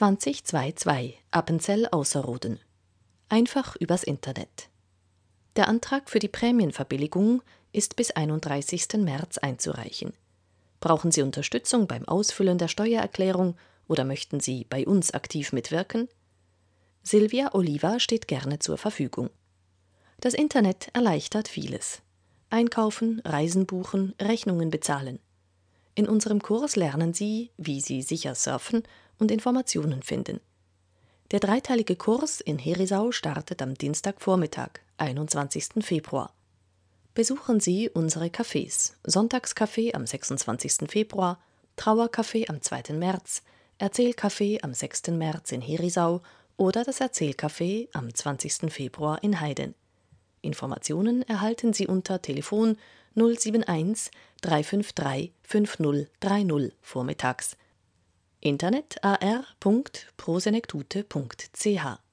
2022 Appenzell Ausserrhoden. Einfach übers Internet. Der Antrag für die Prämienverbilligung ist bis 31. März einzureichen. Brauchen Sie Unterstützung beim Ausfüllen der Steuererklärung oder möchten Sie bei uns aktiv mitwirken? Silvia Oliva steht gerne zur Verfügung. Das Internet erleichtert vieles. Einkaufen, Reisen buchen, Rechnungen bezahlen. In unserem Kurs lernen Sie, wie Sie sicher surfen und Informationen finden. Der dreiteilige Kurs in Herisau startet am Dienstagvormittag, 21. Februar. Besuchen Sie unsere Cafés: Sonntagscafé am 26. Februar, Trauercafé am 2. März, Erzählcafé am 6. März in Herisau oder das Erzählcafé am 20. Februar in Heiden. Informationen erhalten Sie unter Telefon 071 353 5030 vormittags. Internet ar.prosenektute.ch